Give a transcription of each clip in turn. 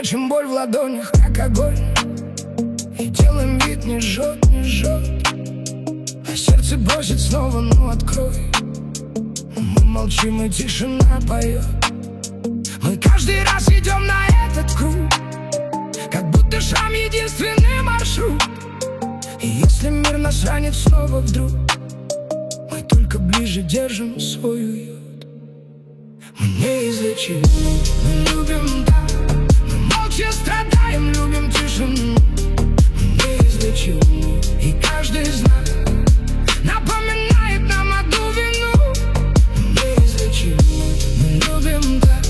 прячем боль в ладонях, как огонь, и делаем вид, не жжет, не жжет. А сердце просит снова, ну открой. Мы молчим, и тишина поет. Мы каждый раз идем на этот круг, как будто шрам единственный маршрут. И если мир нас ранит снова вдруг, мы только ближе держим свой уют. Мы неизлечимы, мы любим так, мы молча страдаем, любим тишину. Мы неизлечимы, и каждый из нас напоминает нам одну вину. Мы неизлечимы, мы любим так,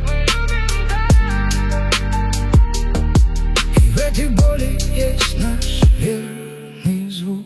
и в этой боли есть наш верный звук.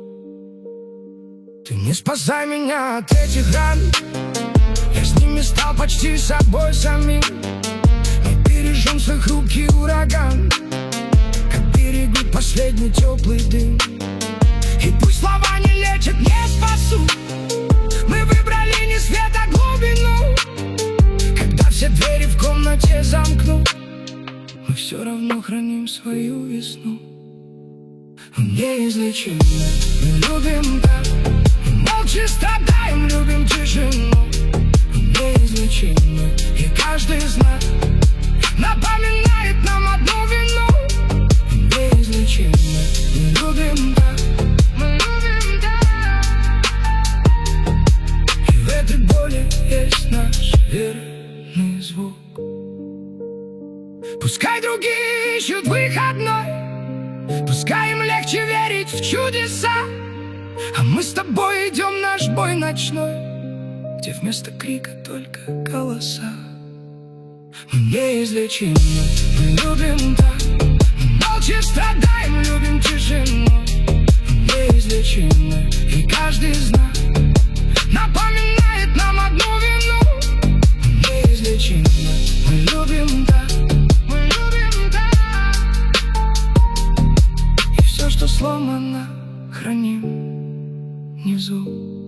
Ты не спасай меня от этих ран, я с ними стал почти собой самим. Мы бережем свой хрупкий ураган, как берегут последний теплый дым. И пусть слова не лечат, не спасут, мы выбрали не свет, а глубину. Когда все двери в комнате замкнут, мы все равно храним свою весну. Мы неизлечимы, мы любим так, мы молча страдаем, любим тишину. Мы неизлечимы, и каждый из нас напоминает нам одну вину. Мы неизлечимы, мы любим так, мы любим так, и в этой боли есть наш верный звук. Пускай другие ищут выходной, пускай им легче верить в чудеса, а мы с тобой идем наш бой ночной, где вместо крика только голоса. Мы неизлечимы, мы любим так, мы молча страдаем, любим тишину. Мы неизлечимы, и каждый из нас напоминает нам одну вину. Мы неизлечимы, мы любим так, мы любим так, и все, что сломано, храним внизу.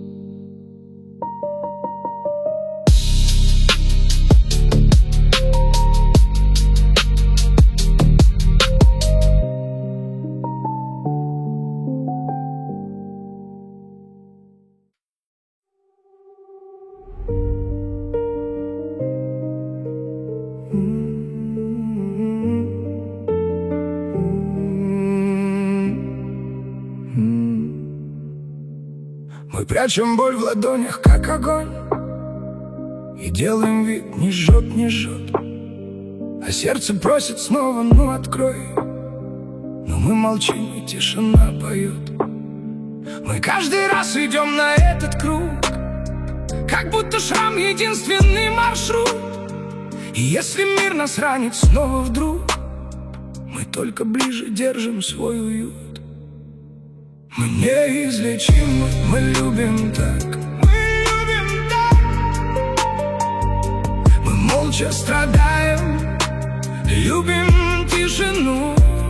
Мы прячем боль в ладонях, как огонь, и делаем вид, не жжет, не жжет. А сердце просит снова, ну открой. Но мы молчим, и тишина поет. Мы каждый раз идем на этот круг, как будто шрам единственный маршрут. И если мир нас ранит снова вдруг, мы только ближе держим свой уют. Мы неизлечимы, мы любим так, мы любим так. Мы молча страдаем, любим тишину.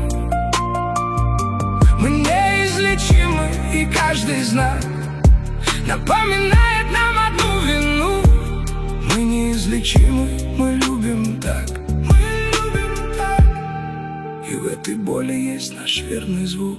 Мы неизлечимы, и каждый из нас напоминает нам одну вину. Мы неизлечимы, мы любим так, мы любим так, и в этой боли есть наш верный звук.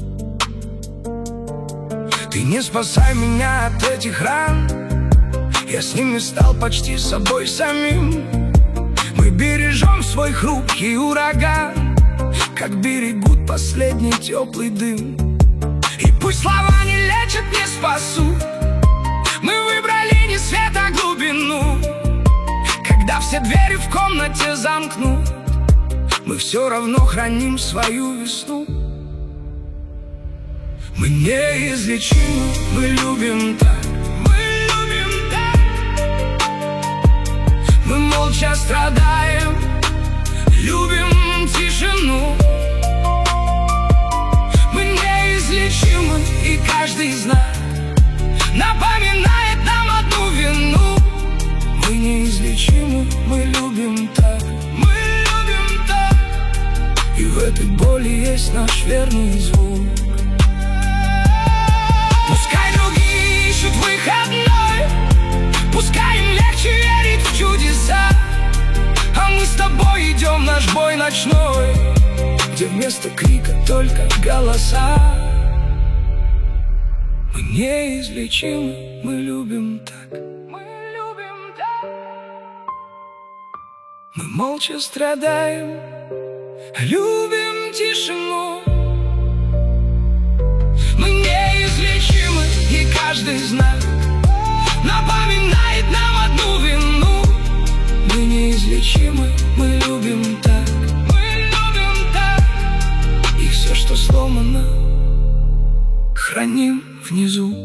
Ты не спасай меня от этих ран, я с ними стал почти собой самим. Мы бережем свой хрупкий ураган, как берегут последний теплый дым. И пусть слова не лечат, не спасут, мы выбрали не свет, а глубину. Когда все двери в комнате замкнут, мы все равно храним свою весну. Мы неизлечимы, мы любим так, мы любим так. Мы молча страдаем, любим тишину. Мы неизлечимы, и каждый из нас напоминает нам одну вину. Мы неизлечимы, мы любим так, мы любим так, и в этой боли есть наш верный звук. Пускай другие ищут выходной, пускай им легче верить в чудеса, а мы с тобой ведем наш бой ночной, где вместо крика только голоса. Мы неизлечимы, мы любим так. Мы молча страдаем, любим тишину. Мы неизлечимы, и каждый знак напоминает нам одну вину. Мы неизлечимы, мы любим так. Мы любим так. И все, что сломано, храним внизу.